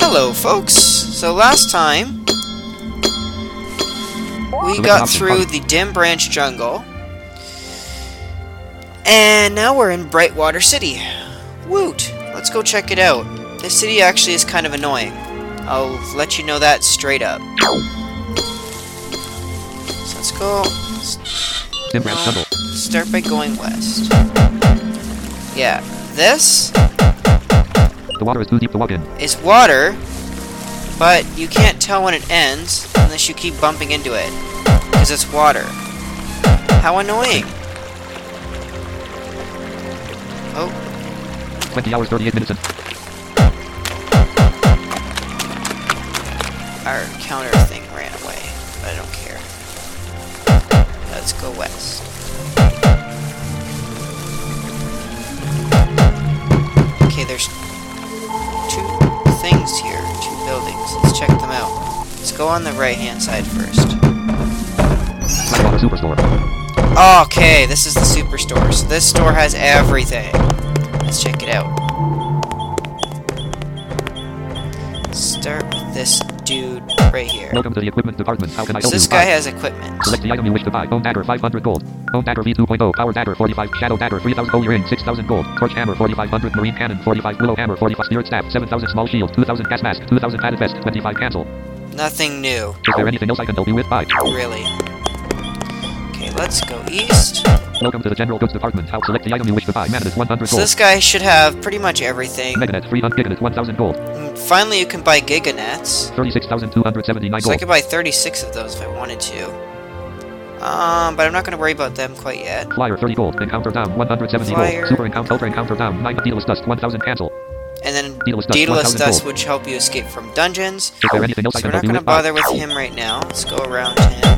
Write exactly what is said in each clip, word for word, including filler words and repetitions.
Hello, folks. So last time we got through the Dim Branch Jungle, and now we're in Brightwater City. Woot! Let's go check it out. This city actually is kind of annoying. I'll let you know that straight up. So let's go. Dim Branch Jungle. Start by going west. Yeah, this The water is too deep to walk in. is water, but you can't tell when it ends unless you keep bumping into it, because it's water. How annoying! Oh, twenty hours, thirty-eight minutes and... our counter thing ran away, but I don't care. Let's go west. Okay, there's two things here, two buildings. Let's check them out. Let's go on the right-hand side first. Brightwater Superstore. Okay, this is the superstore. So this store has everything. Let's check it out. Start with this dude right here. Welcome to the equipment department. How can I So help this you? guy Buy. has equipment. Select the item you wish to buy. Bone dagger, five hundred gold. Bone dagger V two point oh. Power dagger, forty-five. Shadow dagger, three thousand. Gold ring, six thousand gold. Torch hammer, forty-five hundred. Marine cannon, forty-five. Willow hammer, forty-five. Spirit staff, seven thousand. Small shield, two thousand. Gas mask, two thousand. Padded vest, twenty-five. Cancel. Nothing new, Is there anything else I can help you with? Buy. really. Okay, let's go east. Welcome to the general goods department. How select the item you wish to buy. Manadus, one hundred So gold. this guy should have pretty much everything. Meganet, three hundred. Giganet, one thousand gold. And finally, you can buy giganets. thirty-six thousand two hundred seventy-nine So I gold. could buy thirty-six of those if I wanted to. Um, but I'm not going to worry about them quite yet. Flyer, thirty gold. Encounter down, one hundred seventy Flyer. gold. Super encounter, ultra encounter down, nine. Daedalus dust, one thousand. Cancel. And then Daedalus dust, Daedalus one thousand dust, gold. which help you escape from dungeons. Is there anything else I So we're can not help you going to with? Buy. bother with him right now. Let's go around him.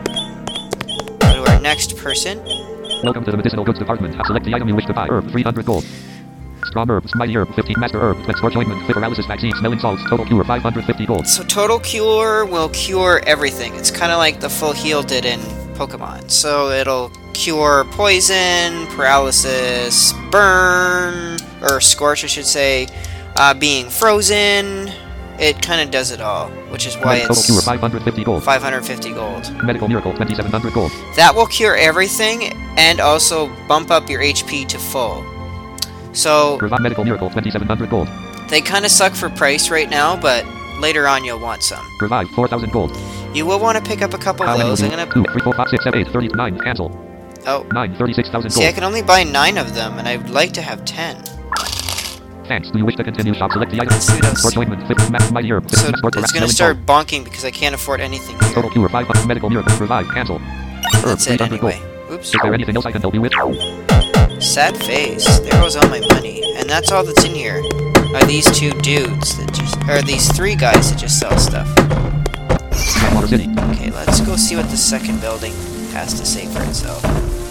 Go to our next person. Welcome to the medicinal goods department. Select the item you wish to buy. Herb, three hundred gold. Strong herbs, mighty herb, fifteen. Master herb, scorch ointment, fit paralysis vaccine, smelling salts, total cure, five hundred fifty gold. So Total Cure will cure everything. It's kind of like the Full Heal did in Pokemon. So it'll cure poison, paralysis, burn, or scorch I should say, uh, being frozen. It kind of does it all, which is why Total cure, it's five hundred fifty gold. five hundred fifty gold. Medical miracle, twenty-seven hundred gold. That will cure everything and also bump up your H P to full. So Revive medical miracle, twenty-seven hundred gold. they kind of suck for price right now, but later on you'll want some. Revive, four thousand gold. You will want to pick up a couple How of many those. will I'm you? gonna. two, three, four, five, six, seven, eight, thirty, nine, cancel. Oh, nine, thirty-six thousand see, I gold. can only buy nine of them, and I'd like to have ten. Thanks. Do you wish to continue? Shop, select the item. Let's do those. Scorch ointment, fit, ma- mighty herb, fit, So scorch, it's smelling gonna start salts. bonking because I can't afford anything here. Total cure, five hundred. Medical miracle, revive, cancel. Herb, That's it three hundred anyway. gold. Oops. Is there anything else I can help you with? Sad face. There goes all my money, and that's all that's in here. Are these two dudes that just, or these three guys that just sell stuff? Brightwater City. Okay, let's go see what the second building has to say for itself.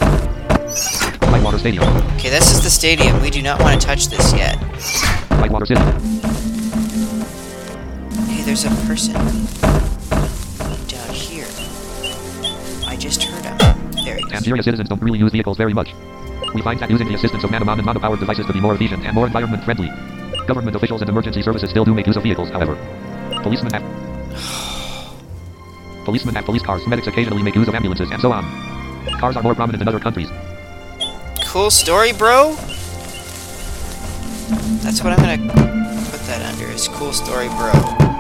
Brightwater Stadium. Okay, this is the stadium. We do not want to touch this yet. Brightwater City. Hey, there's a person down here. I just heard him. There he is. Tangeria citizens don't really use vehicles very much. We find that using the assistance of Manamon and mono-powered devices to be more efficient and more environment-friendly. Government officials and emergency services still do make use of vehicles, however. Policemen have... Policemen have police cars, medics occasionally make use of ambulances, and so on. Cars are more prominent in other countries. Cool story, bro. That's what I'm gonna put that under. Is cool story, bro.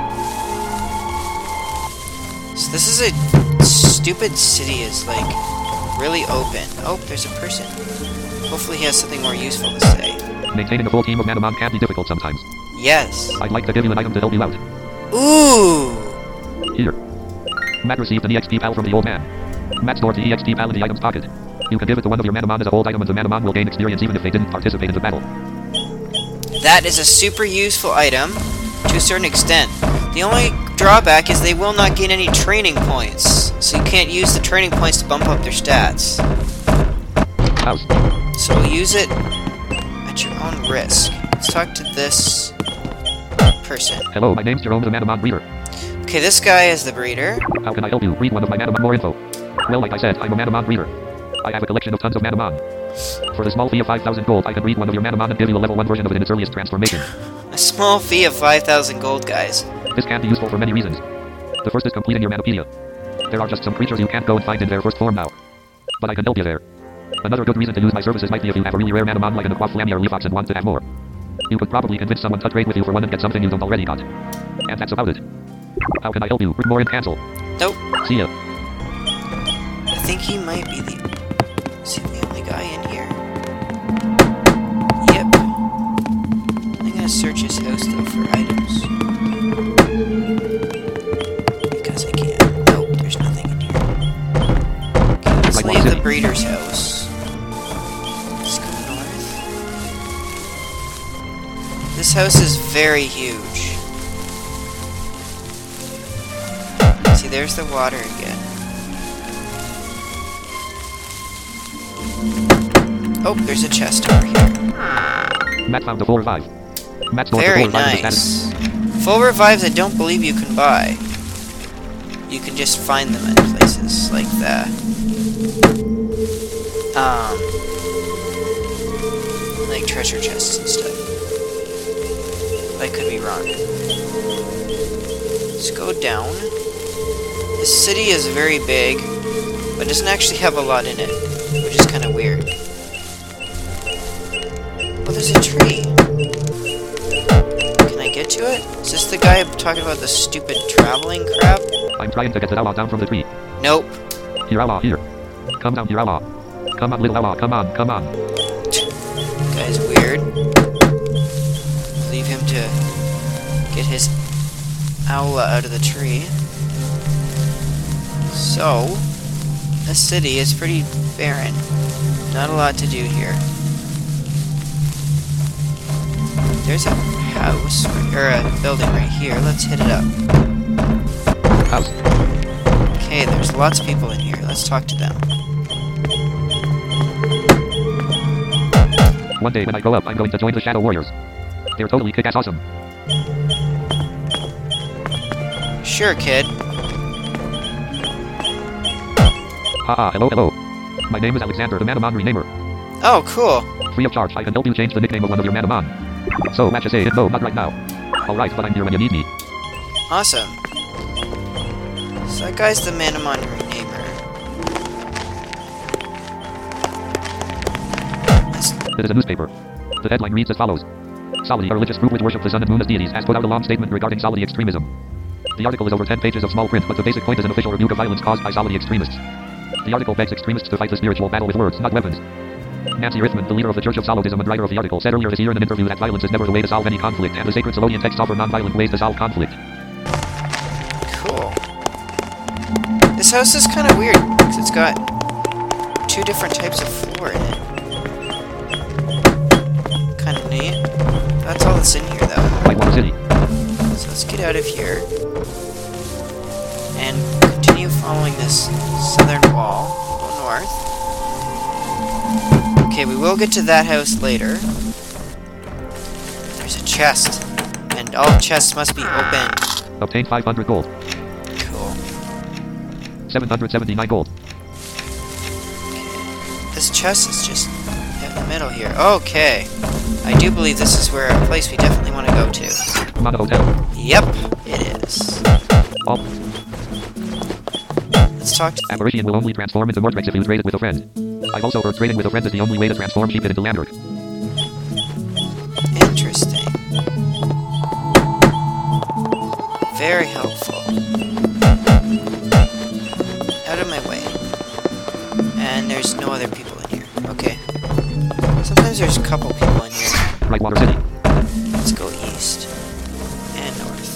So this is a stupid city. Is like really open. Oh, there's a person. Hopefully he has something more useful to say. Maintaining a full team of Manamon can be difficult sometimes. Yes. I'd like to give you an item to help you out. Ooh. Here. Matt received an E X P pal from the old man. Matt stored the E X P pal in the item's pocket. You can give it to one of your Manamon as a hold item and the Manamon will gain experience even if they didn't participate in the battle. That is a super useful item to a certain extent. The only drawback is they will not gain any training points, so you can't use the training points to bump up their stats. House. So use it at your own risk. Let's talk to this person. Hello, my name's Jerome the Manamon Breeder. Okay, this guy is the breeder. How can I help you? Read one of my Manamon more info. Well, like I said, I'm a Manamon Breeder. I have a collection of tons of Manamon. For the small fee of five thousand gold, I can breed one of your Manamon and give you a level one version of it in its earliest transformation. A small fee of five thousand gold, guys. This can be useful for many reasons. The first is completing your Manopedia. There are just some creatures you can't go and find in their first form now. But I can help you there. Another good reason to use my services might be if you have a really rare Manamon like an Aquaflamia or Leafox and want to have more. You could probably convince someone to trade with you for one and get something you don't already got. And that's about it. How can I help you? Read more and cancel. Nope. See ya. I think he might be the... Is he the only guy in here? Yep. I'm gonna search his house, though, for items. Because I can. Nope, there's nothing in here. Okay, let's Like leave what the city? breeder's house. Let's go north. This house is very huge. See, there's the water again. Oh, there's a chest over here. Matt found the full revive. Matt stored the Very full revive in the status. nice. Full revives I don't believe you can buy. You can just find them in places like that. Um, like treasure chests and stuff. I could be wrong. Let's go down. The city is very big, but doesn't actually have a lot in it, which is kind of weird. Oh, there's a tree. Can I get to it? Is this the guy talking about the stupid traveling crap? I'm trying to get the Awa down from the tree. Nope. Here, Awa, here. Come down here, Awa. Come on, little Awa, come on, come on. Guy's weird. Leave him to get his Owla out of the tree. So, the city is pretty barren. Not a lot to do here. There's a house, or a building right here. Let's hit it up. House. Okay, there's lots of people in here. Let's talk to them. One day when I grow up, I'm going to join the Shadow Warriors. They're totally kick-ass awesome. Sure, kid. Haha, hello, hello. My name is Alexander, the Manamon renamer. Oh, cool. Free of charge, I can help you change the nickname of one of your Manamon. So, match say, no, not right now. Alright, but I'm here when you need me. Awesome. So that guy's the Manamon renamer. That's It is a newspaper. The headline reads as follows. Solidi, a religious group which worship the sun and moon as deities, has put out a long statement regarding Solidi extremism. The article is over ten pages of small print, but the basic point is an official rebuke of violence caused by Solidi extremists. The article begs extremists to fight the spiritual battle with words, not weapons. Nancy Riffman, the leader of the Church of Solidism and writer of the article, said earlier this year in an interview that violence is never the way to solve any conflict, and the sacred Solodian texts offer non-violent ways to solve conflict. cool. This house is kind of weird, because it's got two different types of floor in it. Kind of neat. That's all that's in here, though. Whitewater City. So let's get out of here. And continue following this southern wall. Go north. Okay, we will get to that house later. There's a chest. And all chests must be opened. Obtained five hundred gold. Cool. seven hundred seventy-nine gold. This chest is just in the middle here. Okay. I do believe this is where a place we definitely want to go to. Mana Hotel. Yep, it is. Oh, Let's talk to... Aberration will only transform into Mordrex if you trade it with a friend. I've also heard trading with a friend is the only way to transform sheep into Landork. Interesting. Very helpful. Out of my way. And there's no other people in here. Okay. Sometimes there's a couple people in here. Whitewater City. Let's go east. And north.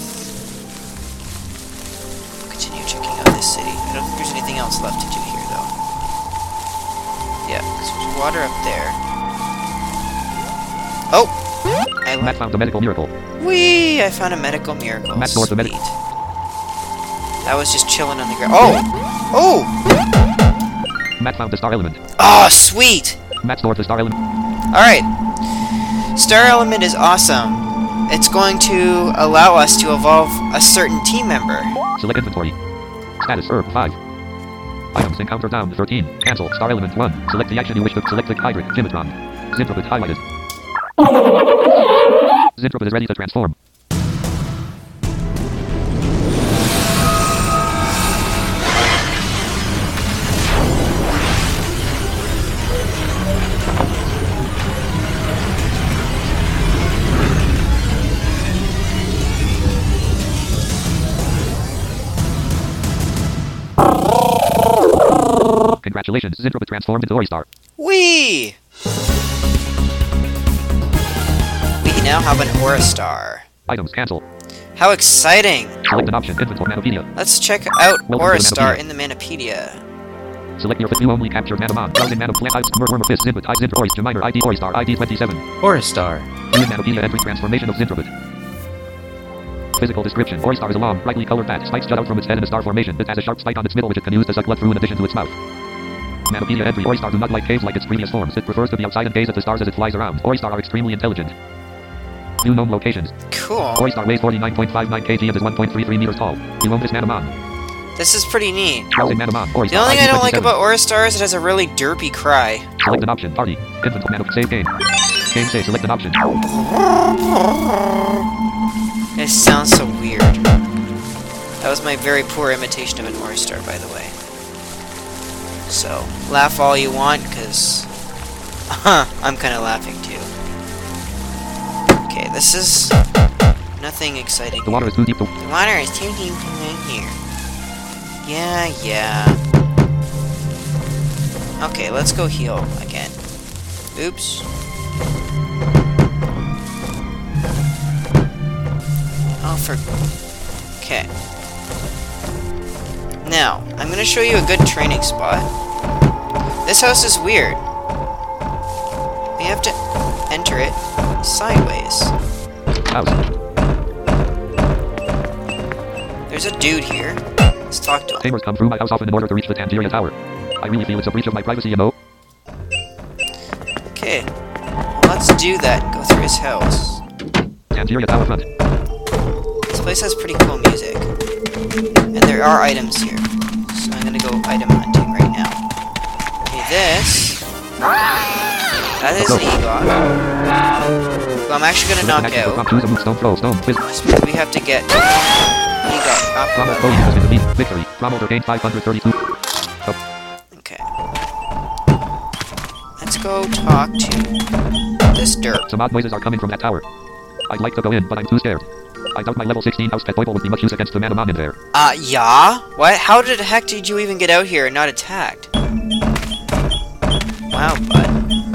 Continue checking out this city. I don't think there's anything else left to do here, though. Yeah, because there's water up there. Oh! I Matt like... found the medical miracle. Whee! I found a medical miracle. Matt North, the medic- Sweet. That was just chilling on the ground. Oh! Oh! Matt found the star element. Oh, sweet! Matt stored the star element. Alright. Star Element is awesome. It's going to allow us to evolve a certain team member. Select inventory. Status herb five. Items encounter down thirteen. Cancel. Star element one. Select the action you wish to select. Click Hydric. Gymatron. Zintrobit highlighted. Zintrobit is ready to transform. Congratulations, Zintrobit transformed into Oristar. Whee! We now have an Oristar. Items, cancel. How exciting! Select an option, inventory Manopedia. Let's check out Welcome to the Oristar Manopedia. in the Manopedia. Select your view only captured Manamon. Browsing Manam Plant Types, Mer Worm Fist, Zinbit, I Zintro Oris, Geminer, I D Oristar, I D twenty-seven. Oristar. View Manopedia entry transformation of Zintrobit. Physical description. Oristar is a long, brightly colored bat. Spikes jut out from its head in a star formation. It has a sharp spike on its middle which it can use to suck blood through in addition to its mouth. Manopedia entry. Oristar do not like caves like its previous forms. It prefers to be outside and gaze at the stars as it flies around. Oristar are extremely intelligent. View known locations. Cool. Oristar weighs forty-nine point five nine kilograms and is one point three three meters tall. You own this Manamon. This is pretty neat. Browsing Manamon. Oristar. The only thing I don't like I D twenty-seven. about Oristar is it has a really derpy cry. Select an option. Party. Inventory Manam. Save game. Game save. Select an option. It sounds so weird. That was my very poor imitation of an Oristar, by the way. So, laugh all you want, because I'm kind of laughing too. Okay, this is nothing exciting. The water is too deep to... The water is too deep to in here. Yeah, yeah. Okay, let's go heal again. Oops. Oh, for... Okay. Now, I'm gonna show you a good training spot. This house is weird. We have to enter it sideways. House. There's a dude here. Let's talk to him. Tamers come through my house often in order to reach the Tangeria Tower. I really feel it's a breach of my privacy, you know? Okay. Well, let's do that and go through his house. Tangeria Tower front. This place has pretty cool music. And there are items here. So I'm gonna go item hunting right now. Okay, this... That is an Egot. Who I'm actually gonna knock out. Choose a move, stone throw, stone quiz. Just because we have to get Egot up Promo above. code has been defeated. Victory. Promoter gained five hundred thirty-two. Okay. Let's go talk to this derp. Some odd noises are coming from that tower. I'd like to go in, but I'm too scared. I doubt my level sixteen house pet Boible would be much use against the Manamon in there. Uh, yeah? What? How did the heck did you even get out here and not attacked? Wow, bud.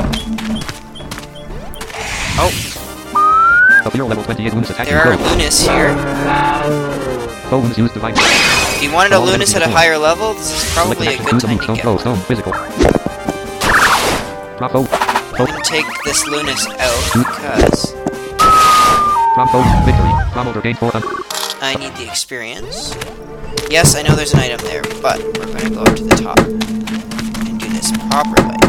Oh, A clear level twenty-eight Lunas attacking there are Crow. Lunas here. Bow Lunas used divine. If you wanted a Lunas at a higher level, this is Select probably an a action. good Choose a time move, to stone get throw, one. stone physical. Drop bow. I'm gonna take this Lunas out because Drop bow. Victory. Promoter gained four hundred. I need the experience. Yes, I know there's an item there, but we're gonna go up to the top and do this proper like.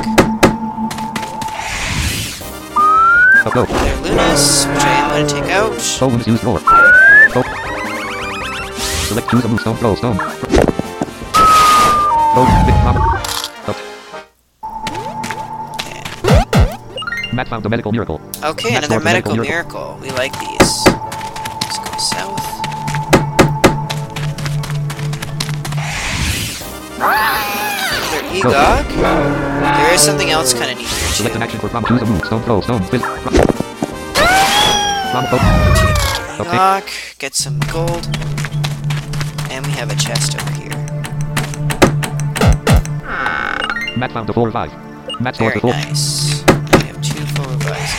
Oh, go. There are Lunas, which I am gonna take out. Bow Lunas used roar. Bow. Select choose a move, stone throw, stone. Bow. Vic. Promoter. Matt found a medical miracle. Okay, Matt another found a medical miracle. miracle. We like these. Let's go south. Another Egog. There is something else kind of neat here Select an too. action for prom. Choose a move. Stone throw. Stone. Quiz. Prom. Prom. Bow. Okay. Egog. Get some gold. And we have a chest over here. Matt found a full revive. Matt scored Very the full. nice. Now we have two full revives.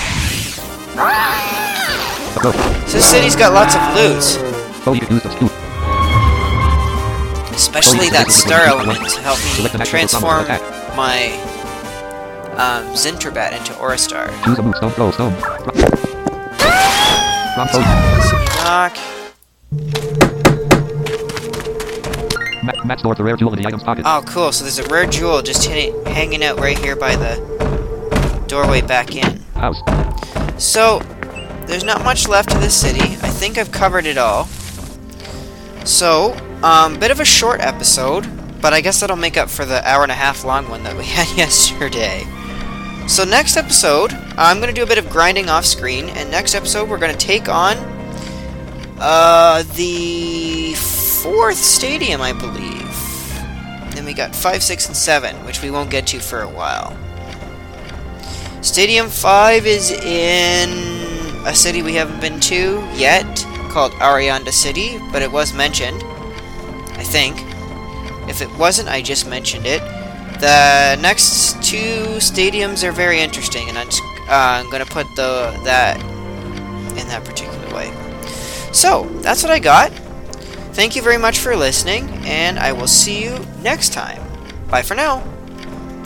Go. So this city's got lots of loot. Oh, you can use the scoop. Especially that star element to help me transform my um, Zintrabat into Oristar. Choose a move. Stone throw. Stone. Prom. Prom. Knock. Matt, Matt stored the rare jewel in the item's pocket. Oh, cool. So there's a rare jewel just hitting, hanging out right here by the doorway back in. House. So, there's not much left of this city. I think I've covered it all. So, um, bit of a short episode, but I guess that'll make up for the hour and a half long one that we had yesterday. So next episode, I'm going to do a bit of grinding off screen, and next episode we're going to take on uh, the fourth stadium, I believe. Then we got five, six, and seven, which we won't get to for a while. Stadium five is in a city we haven't been to yet, called Arianda City, but it was mentioned, I think. If it wasn't, I just mentioned it. The next two stadiums are very interesting, and I'm, just, uh, I'm going to put the that in that particular way. So, that's what I got. Thank you very much for listening, and I will see you next time. Bye for now.